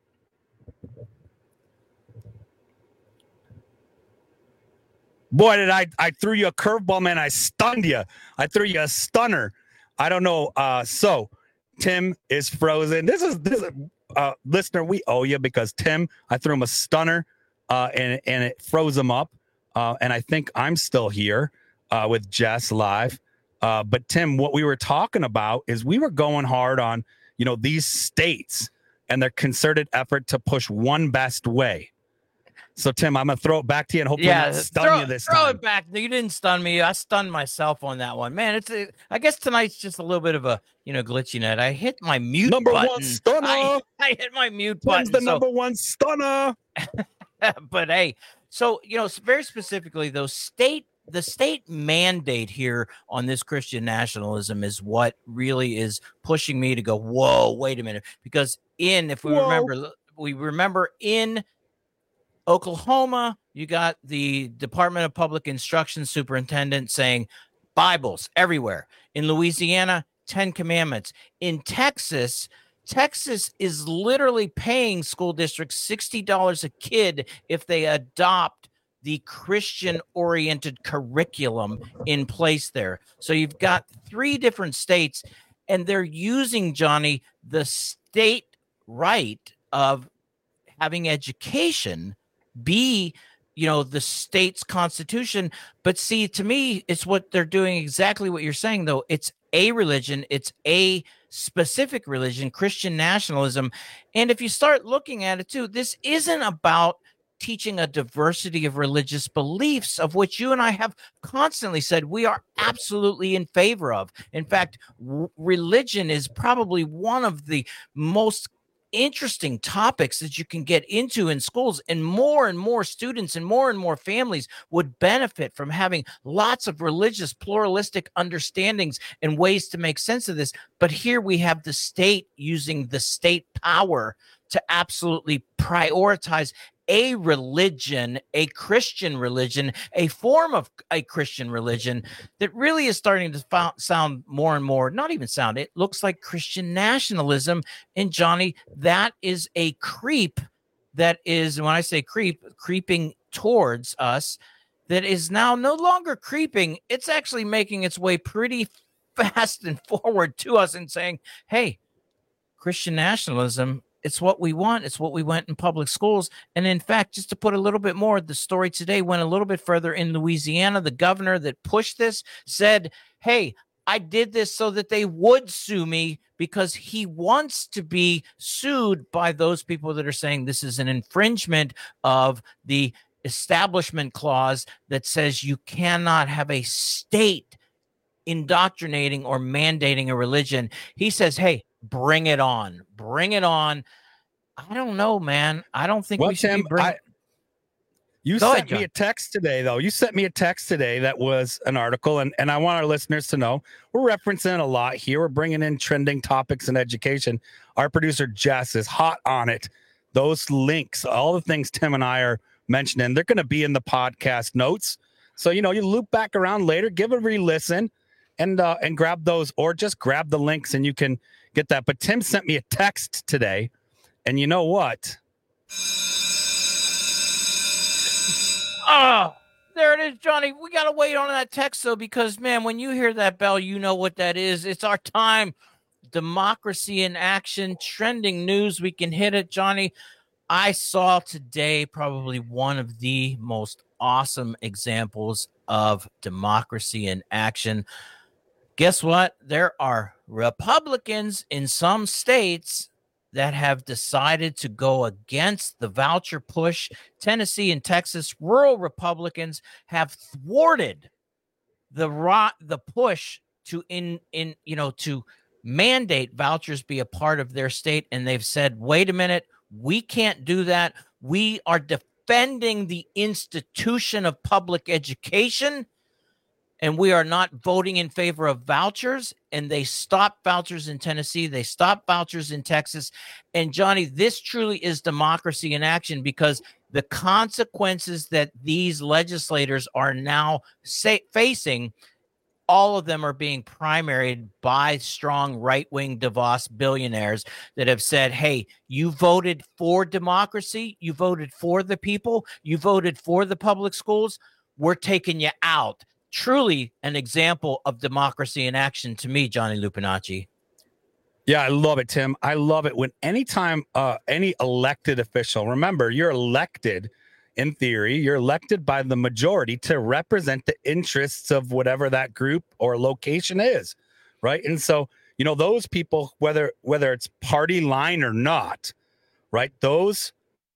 Boy, did I I threw you a curveball, man. I stunned you. I threw you a stunner. I don't know. Uh, so Tim is frozen. This is this is uh listener, we owe you because Tim, I threw him a stunner uh and, and it froze him up. Uh, and I think I'm still here uh with Jess live. Uh, but Tim, what we were talking about is we were going hard on, you know, these states and their concerted effort to push one best way. So, Tim, I'm going to throw it back to you and hopefully Yeah, not stun throw, you this throw time. it back. You didn't stun me. I stunned myself on that one. Man, it's a, I guess tonight's just a little bit of a, you know, glitchy night. I hit my mute Number button. one stunner. I, I hit my mute Tim's button. the so- number one stunner. but hey, so, you know, very specifically, though, state the state mandate here on this Christian nationalism is what really is pushing me to go, whoa, wait a minute. Because in, if we Whoa. remember, we remember in Oklahoma, you got the Department of Public Instruction superintendent saying Bibles everywhere. In Louisiana, Ten Commandments. In Texas, Texas is literally paying school districts sixty dollars a kid if they adopt the Christian-oriented curriculum in place there. So you've got three different states, and they're using, Johnny, the state right of having education be, you know, the state's constitution. But see, to me, it's what they're doing exactly what you're saying, though. It's a religion. It's a specific religion, Christian nationalism. And if you start looking at it, too, this isn't about teaching a diversity of religious beliefs, of which you and I have constantly said we are absolutely in favor of. In fact, w- religion is probably one of the most interesting topics that you can get into in schools, and more and more students and more and more families would benefit from having lots of religious pluralistic understandings and ways to make sense of this. But here we have the state using the state power to absolutely prioritize a religion, a Christian religion, a form of a Christian religion that really is starting to fo- sound more and more, not even sound, it looks like Christian nationalism. And Johnny, that is a creep that is, when I say creep, creeping towards us, that is now no longer creeping. It's actually making its way pretty fast and forward to us and saying, hey, Christian nationalism, it's what we want. It's what we want in public schools. And in fact, just to put a little bit more, the story today went a little bit further. In Louisiana, the governor that pushed this said, hey, I did this so that they would sue me because he wants to be sued by those people that are saying this is an infringement of the establishment clause that says you cannot have a state indoctrinating or mandating a religion. He says, hey, bring it on. Bring it on. I don't know, man. I don't think well, we should Tim, be bringing... I, you Go sent ahead, me a text today, though. You sent me a text today that was an article, and, and I want our listeners to know we're referencing a lot here. We're bringing in trending topics in education. Our producer, Jess, is hot on it. Those links, all the things Tim and I are mentioning, they're going to be in the podcast notes. So, you know, you loop back around later, give a re-listen, and uh, and grab those, or just grab the links and you can get that. But Tim sent me a text today, and you know what? Oh, there it is, Johnny. We got to wait on that text, though, because, man, when you hear that bell, you know what that is. It's our time. Democracy in action, trending news. We can hit it, Johnny. I saw today probably one of the most awesome examples of democracy in action. Guess what? There are Republicans in some states that have decided to go against the voucher push. Tennessee and Texas, rural Republicans have thwarted the ro- the push to in in you know to mandate vouchers be a part of their state, and they've said, wait a minute, we can't do that. We are defending the institution of public education, and we are not voting in favor of vouchers. And they stopped vouchers in Tennessee. They stopped vouchers in Texas. And Johnny, this truly is democracy in action, because the consequences that these legislators are now say, facing, all of them are being primaried by strong right-wing Davos billionaires that have said, hey, you voted for democracy. You voted for the people. You voted for the public schools. We're taking you out. Truly an example of democracy in action to me, Johnny Lupinacci. Yeah, I love it, Tim. I love it when anytime uh, any elected official, remember, you're elected in theory, you're elected by the majority to represent the interests of whatever that group or location is, right? And so, you know, those people, whether whether it's party line or not, right? Those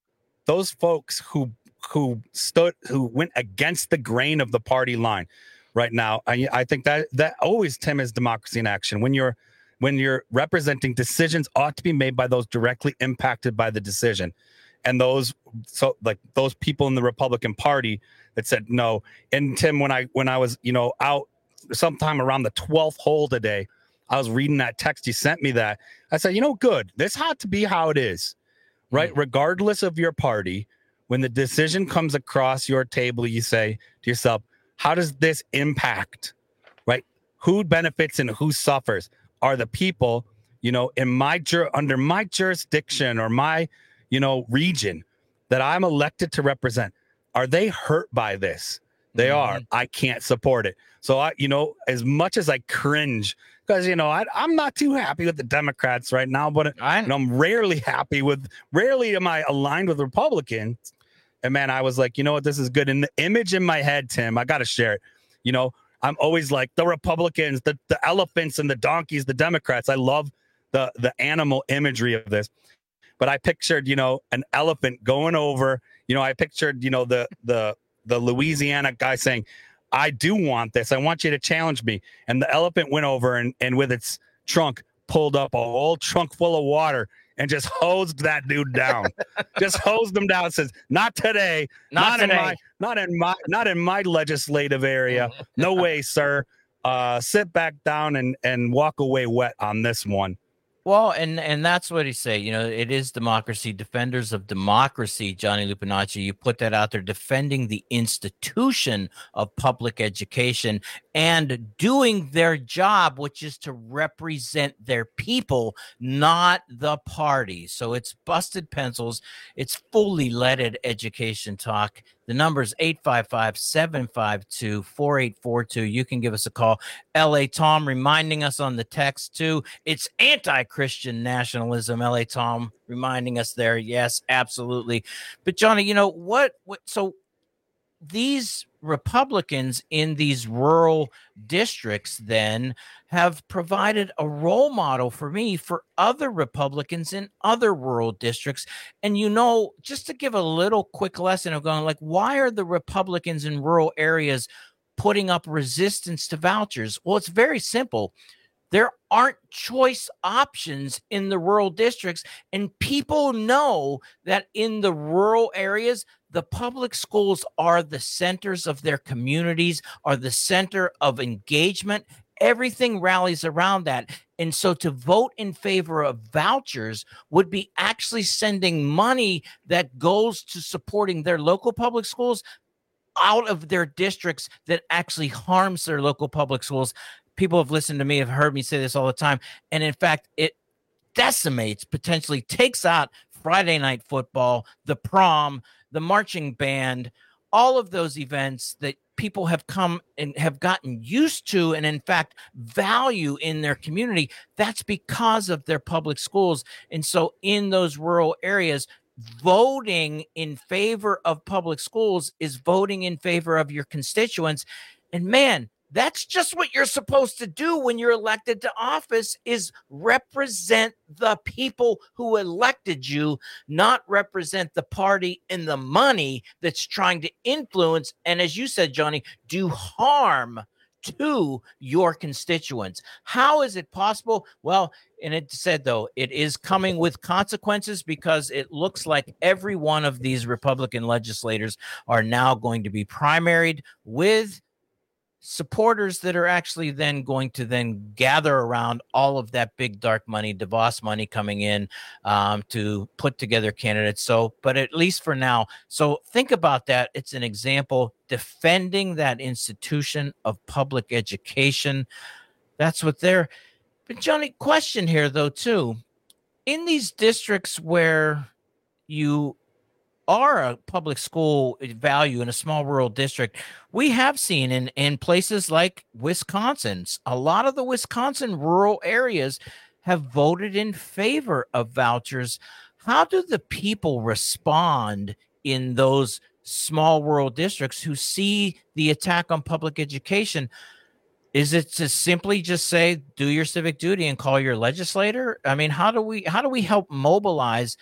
those folks who who stood who went against the grain of the party line right now, I, I think that that always, Tim, is democracy in action. When you're when you're representing, decisions ought to be made by those directly impacted by the decision. And those, so like those people in the Republican Party that said no. And Tim, when I when I was, you know, out sometime around the twelfth hole today, I was reading that text. You sent me that. I said, you know, good. This had to be how it is, right? Mm-hmm. Regardless of your party, when the decision comes across your table, you say to yourself, how does this impact, right? Who benefits and who suffers? Are the people, you know, in my jur- under my jurisdiction or my, you know, region that I'm elected to represent, are they hurt by this? They mm-hmm. are. I can't support it. So I, you know, as much as I cringe, because, you know, I, I'm not too happy with the Democrats right now, but I, you know, I'm rarely happy with, rarely am I aligned with Republicans. And man, I was like, you know what, this is good. And the image in my head, Tim, I got to share it. You know, I'm always like the Republicans, the, the elephants and the donkeys, the Democrats. I love the, the animal imagery of this. But I pictured, you know, an elephant going over, you know, I pictured, you know, the the the Louisiana guy saying, I do want this. I want you to challenge me. And the elephant went over and, and with its trunk pulled up a whole trunk full of water and just hosed that dude down. Just hosed him down. Says, not today. Not, not today. in my not in my not in my legislative area. No way, sir. Uh, sit back down and and walk away wet on this one. Well, and and that's what he say. You know, it is democracy, defenders of democracy, Johnny Lupinacci. You put that out there, defending the institution of public education and doing their job, which is to represent their people, not the party. So it's busted pencils. It's fully leaded education talk. The number is eight five five, seven five two, four eight four two. You can give us a call. L A Tom reminding us on the text, too. It's anti-Christian nationalism. L A Tom reminding us there. Yes, absolutely. But, Johnny, you know, what, what so these Republicans in these rural districts then have provided a role model for me for other Republicans in other rural districts. And, you know, just to give a little quick lesson of going like, why are the Republicans in rural areas putting up resistance to vouchers? Well, it's very simple. There aren't choice options in the rural districts, and people know that in the rural areas, the public schools are the centers of their communities, are the center of engagement. Everything rallies around that. And so to vote in favor of vouchers would be actually sending money that goes to supporting their local public schools out of their districts that actually harms their local public schools. People have listened to me, have heard me say this all the time. And in fact, it decimates, potentially takes out Friday night football, the prom, the marching band, all of those events that people have come and have gotten used to and, in fact, value in their community. That's because of their public schools. And so in those rural areas, voting in favor of public schools is voting in favor of your constituents. And, man, that's just what you're supposed to do when you're elected to office, is represent the people who elected you, not represent the party and the money that's trying to influence and, as you said, Johnny, do harm to your constituents. How is it possible? Well, and it said, though, it is coming with consequences, because it looks like every one of these Republican legislators are now going to be primaried with supporters that are actually then going to then gather around all of that big dark money, DeVos money coming in um, to put together candidates. So, but at least for now, so think about that. It's an example defending that institution of public education. That's what they're. But Johnny, question here though too, in these districts where you are a public school value in a small rural district, we have seen in, in places like Wisconsin, a lot of the Wisconsin rural areas have voted in favor of vouchers. How do the people respond in those small rural districts who see the attack on public education? Is it to simply just say, do your civic duty and call your legislator? I mean, how do we, how do we help mobilize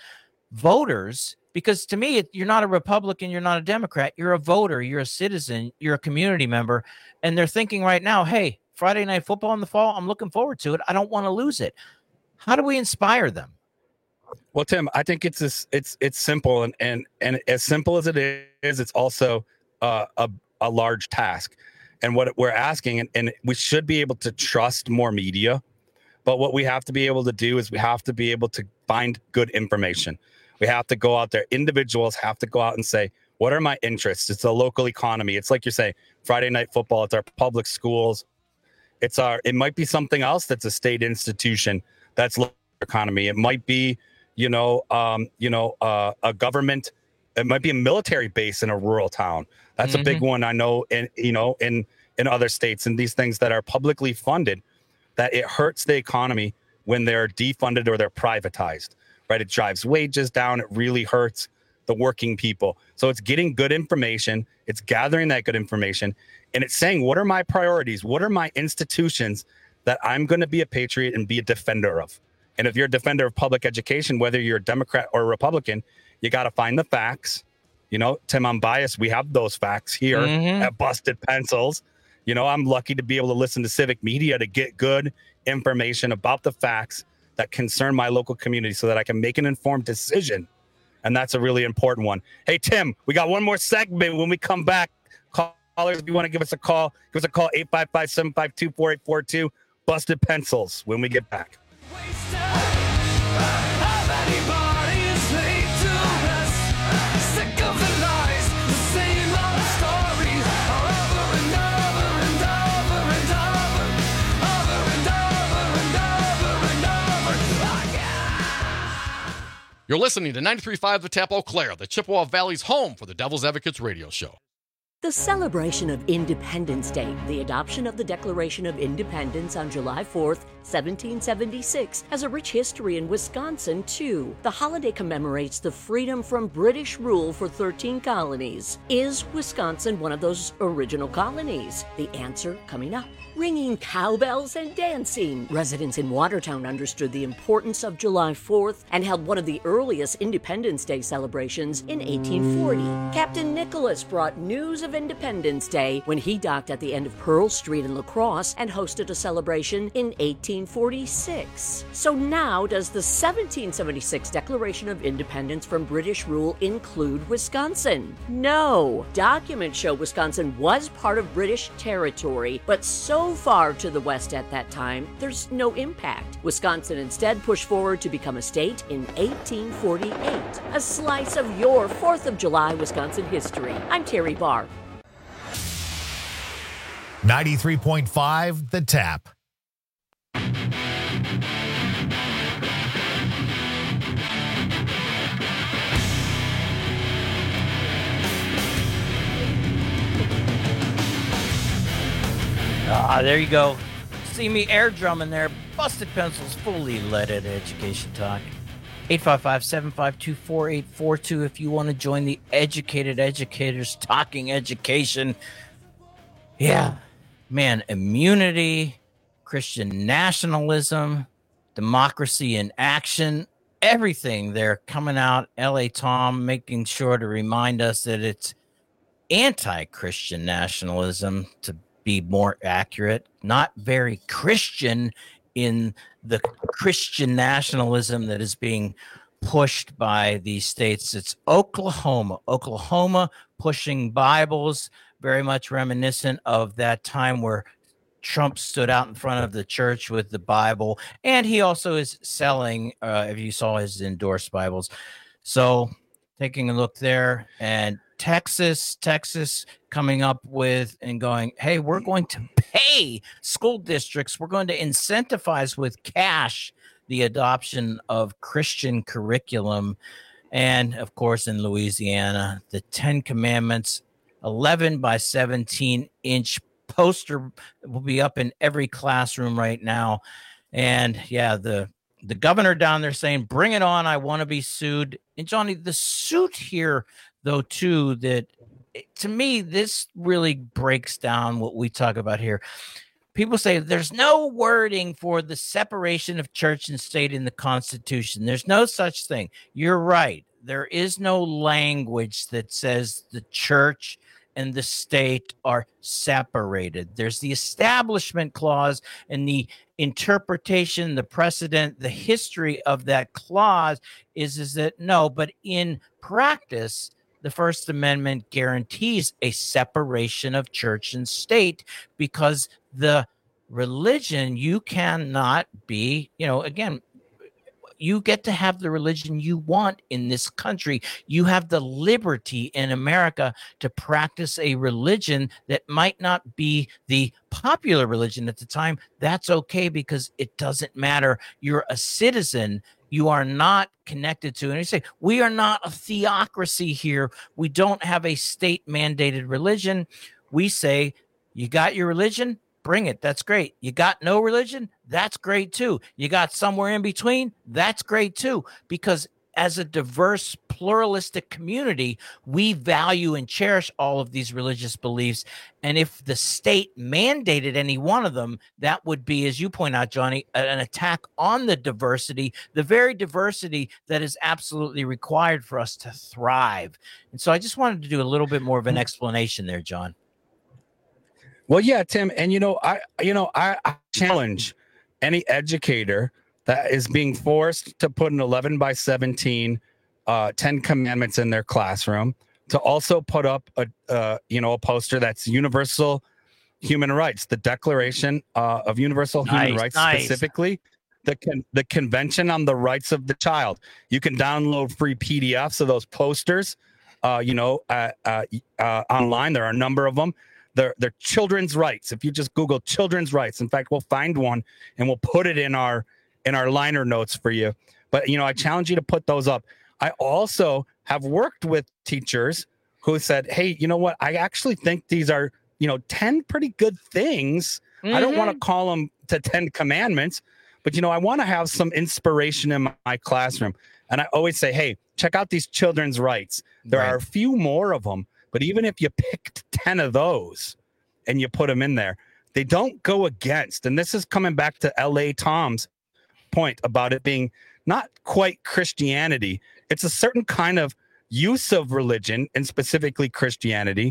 voters? Because to me, you're not a Republican, you're not a Democrat, you're a voter, you're a citizen, you're a community member. And they're thinking right now, hey, Friday night football in the fall, I'm looking forward to it. I don't want to lose it. How do we inspire them? Well, Tim, I think it's this, it's it's simple, and and and as simple as it is, it's also uh, a a large task. And what we're asking, and, and we should be able to trust more media, but what we have to be able to do is we have to be able to find good information. We have to go out there. Individuals have to go out and say, what are my interests? It's the local economy. It's like you're saying, Friday night football. It's our public schools. It's our, it might be something else that's a state institution that's local economy. It might be, you know, um, you know, uh, a government. It might be a military base in a rural town. That's mm-hmm. a big one. I know, in, you know, in, in other states, and these things that are publicly funded, that it hurts the economy when they're defunded or they're privatized. Right, it drives wages down. It really hurts the working people. So it's getting good information. It's gathering that good information, and it's saying, what are my priorities? What are my institutions that I'm going to be a patriot and be a defender of? And if you're a defender of public education, whether you're a Democrat or a Republican, you got to find the facts. You know, Tim, I'm biased. We have those facts here mm-hmm. at Busted Pencils. You know, I'm lucky to be able to listen to civic media to get good information about the facts that concern my local community so that I can make an informed decision. And that's a really important one. Hey, Tim, we got one more segment. When we come back, callers, if you want to give us a call, give us a call, eight five five, seven five two, four eight four two, Busted Pencils, when we get back. You're listening to ninety-three point five The Tap Eau Claire, the Chippewa Valley's home for the Devil's Advocates radio show. The celebration of Independence Day, the adoption of the Declaration of Independence on July fourth, seventeen seventy-six, has a rich history in Wisconsin, too. The holiday commemorates the freedom from British rule for thirteen colonies. Is Wisconsin one of those original colonies? The answer coming up. Ringing cowbells and dancing. Residents in Watertown understood the importance of July fourth and held one of the earliest Independence Day celebrations in eighteen forty. Captain Nicholas brought news of Independence Day when he docked at the end of Pearl Street in La Crosse and hosted a celebration in eighteen forty-six. So now, does the seventeen seventy-six Declaration of Independence from British rule include Wisconsin? No. Documents show Wisconsin was part of British territory, but so far to the west at that time, there's no impact. Wisconsin instead pushed forward to become a state in eighteen forty-eight. A slice of your fourth of July Wisconsin history. I'm Terry Barr. ninety-three point five The Tap. Ah, there you go. See me air drumming there. Busted Pencils, fully leaded education talk. eight five five, seven five two, four eight four two if you want to join the educated educators talking education. Yeah, man, immunity, Christian nationalism, democracy in action, everything there coming out. L A Tom making sure to remind us that it's anti-Christian nationalism, to be more accurate, not very Christian in the Christian nationalism that is being pushed by these states. It's Oklahoma. Oklahoma pushing Bibles, very much reminiscent of that time where Trump stood out in front of the church with the Bible. And he also is selling, uh, if you saw his endorsed Bibles. So taking a look there, and Texas, Texas coming up with and going, hey, we're going to pay school districts. We're going to incentivize with cash the adoption of Christian curriculum. And of course, in Louisiana, the Ten Commandments, eleven by seventeen inch poster will be up in every classroom right now. And yeah, the the governor down there saying, bring it on. I want to be sued. And Johnny, the suit here, though, too, that to me, this really breaks down what we talk about here. People say there's no wording for the separation of church and state in the Constitution. There's no such thing. You're right. There is no language that says the church and the state are separated. There's the Establishment Clause, and the interpretation, the precedent, the history of that clause is, is that no, but in practice, the First Amendment guarantees a separation of church and state, because the religion, you cannot be, you know, again, you get to have the religion you want in this country. You have the liberty in America to practice a religion that might not be the popular religion at the time. That's okay, because it doesn't matter. You're a citizen. You are not connected to, and you say, we are not a theocracy here. We don't have a state mandated religion. We say, you got your religion, bring it. That's great. You got no religion? That's great too. You got somewhere in between? That's great too. Because as a diverse, pluralistic community, we value and cherish all of these religious beliefs. And if the state mandated any one of them, that would be, as you point out, Johnny, an attack on the diversity, the very diversity that is absolutely required for us to thrive. And so I just wanted to do a little bit more of an explanation there, John. Well, yeah, Tim, and you know, I, you know, I, I challenge any educator that is being forced to put an eleven by seventeen uh, Ten Commandments in their classroom to also put up a, uh, you know, a poster that's universal human rights, the Declaration uh, of Universal Nice, Human Rights, nice. specifically the con- the Convention on the Rights of the Child. You can download free P D Fs of those posters, uh, you know, uh, uh, uh, online. There are a number of them. They're, they're children's rights. If you just Google children's rights, in fact, we'll find one and we'll put it in our in our liner notes for you. But, you know, I challenge you to put those up. I also have worked with teachers who said, hey, you know what? I actually think these are, you know, ten pretty good things. Mm-hmm. I don't want to call them to ten commandments, but, you know, I want to have some inspiration in my classroom. And I always say, hey, check out these children's rights. There right. are a few more of them, but even if you picked ten of those and you put them in there, they don't go against. And this is coming back to L A Tom's point about it being not quite Christianity. It's a certain kind of use of religion, and specifically Christianity,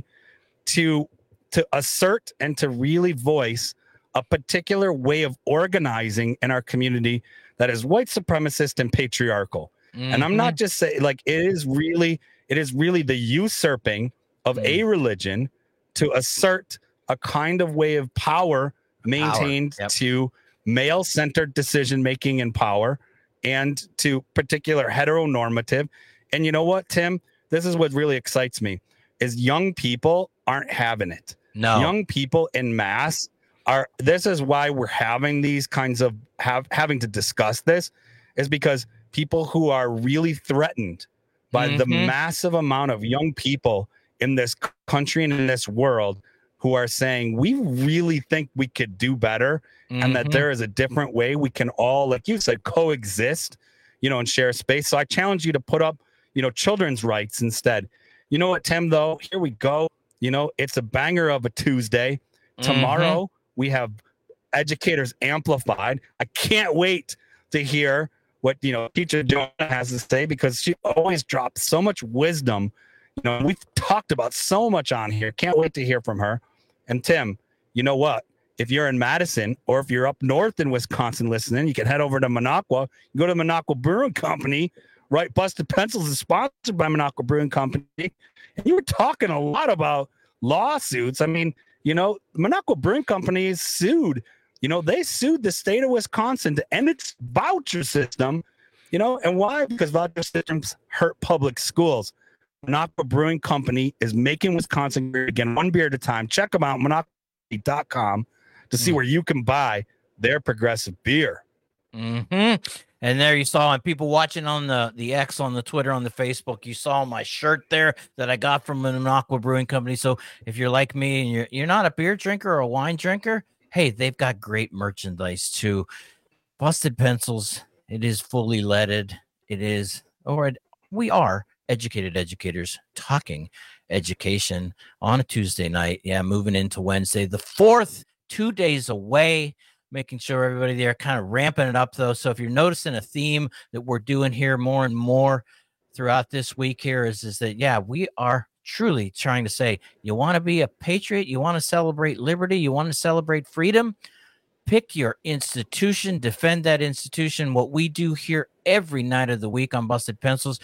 to to assert and to really voice a particular way of organizing in our community that is white supremacist and patriarchal. Mm-hmm. And I'm not just saying, like, it is really, it is really the usurping of mm-hmm. a religion to assert a kind of way of power maintained power. Yep. to male-centered decision-making and power, and to particular heteronormative. And you know what, Tim? This is what really excites me, is young people aren't having it. No. Young people in mass are, this is why we're having these kinds of, have having to discuss this, is because people who are really threatened by mm-hmm. the massive amount of young people in this country and in this world who are saying, we really think we could do better, mm-hmm. and that there is a different way we can all, like you said, coexist, you know, and share space. So I challenge you to put up, you know, children's rights instead. You know what, Tim, though? Here we go. You know, it's a banger of a Tuesday. Tomorrow, mm-hmm. we have Educators Amplified. I can't wait to hear what, you know, Teacher Joanna has to say, because she always drops so much wisdom. You know, we've talked about so much on here. Can't wait to hear from her. And Tim, you know what? If you're in Madison, or if you're up north in Wisconsin listening, you can head over to Minocqua. You go to Minocqua Brewing Company, right? Busted Pencils is sponsored by Minocqua Brewing Company. And you were talking a lot about lawsuits. I mean, you know, Minocqua Brewing Company is sued. You know, they sued the state of Wisconsin to end its voucher system. You know, and why? Because voucher systems hurt public schools. Minocqua Brewing Company is making Wisconsin great again, one beer at a time. Check them out, minocqua dot com, to see mm. where you can buy their progressive beer. Mm-hmm. And there you saw, and people watching on the, the X, on the Twitter, on the Facebook, you saw my shirt there that I got from Minocqua Brewing Company. So if you're like me and you're you're not a beer drinker or a wine drinker, hey, they've got great merchandise too. Busted Pencils, it is fully leaded. It is, or it, we are educated educators talking education on a Tuesday night. Yeah, moving into Wednesday, the fourth, two days away, making sure everybody there kind of ramping it up, though. So if you're noticing a theme that we're doing here more and more throughout this week here is, is that, yeah, we are truly trying to say, you want to be a patriot, you want to celebrate liberty, you want to celebrate freedom, pick your institution, defend that institution. What we do here every night of the week on Busted Pencils,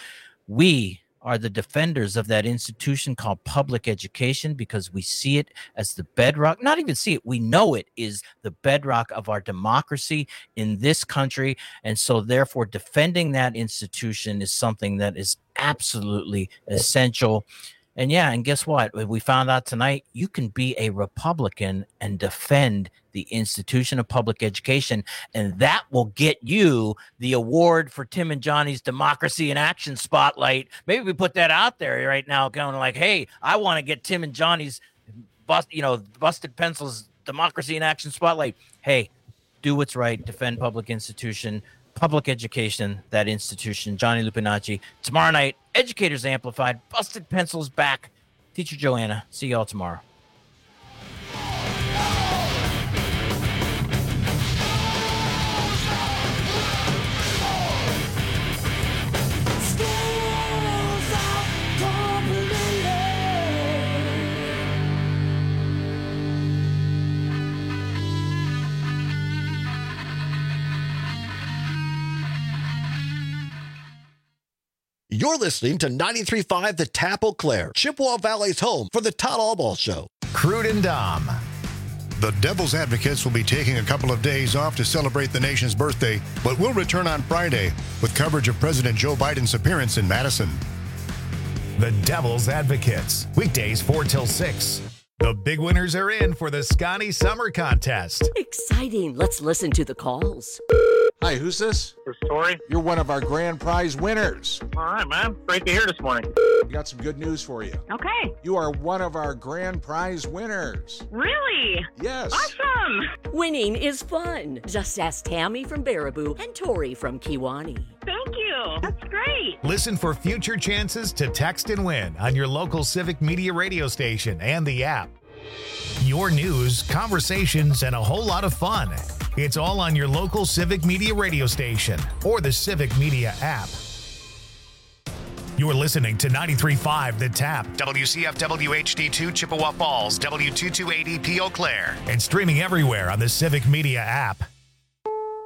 we are the defenders of that institution called public education, because we see it as the bedrock, not even see it, we know it is the bedrock of our democracy in this country. And so therefore defending that institution is something that is absolutely essential. And yeah, and guess what? We found out tonight, you can be a Republican and defend the institution of public education, and that will get you the award for Tim and Johnny's Democracy in Action Spotlight. Maybe we put that out there right now, going like, hey, I want to get Tim and Johnny's bust, you know, Busted Pencils Democracy in Action Spotlight. Hey, do what's right, defend public institution, public education, that institution. Johnny Lupinacci. Tomorrow night, Educators Amplified, Busted Pencils back. Teacher Joanna. See y'all tomorrow. You're listening to ninety-three point five The Tap Eau Claire, Chippewa Valley's home for the Todd Albaugh Show. Crude and Dom. The Devil's Advocates will be taking a couple of days off to celebrate the nation's birthday, but will return on Friday with coverage of President Joe Biden's appearance in Madison. The Devil's Advocates, weekdays four till six. The big winners are in for the Scotty Summer Contest. Exciting. Let's listen to the calls. Hi, who's this? This is Tori. You're one of our grand prize winners. All right, man. Great to hear this morning. We got some good news for you. Okay. You are one of our grand prize winners. Really? Yes. Awesome. Winning is fun. Just ask Tammy from Baraboo and Tori from Kiwani. Thank you. That's great. Listen for future chances to text and win on your local Civic Media radio station and the app. Your news, conversations, and a whole lot of fun. It's all on your local Civic Media radio station or the Civic Media app. You're listening to ninety-three point five The Tap, W C F W H D two Chippewa Falls, W two two eight E P Eau Claire, and streaming everywhere on the Civic Media app.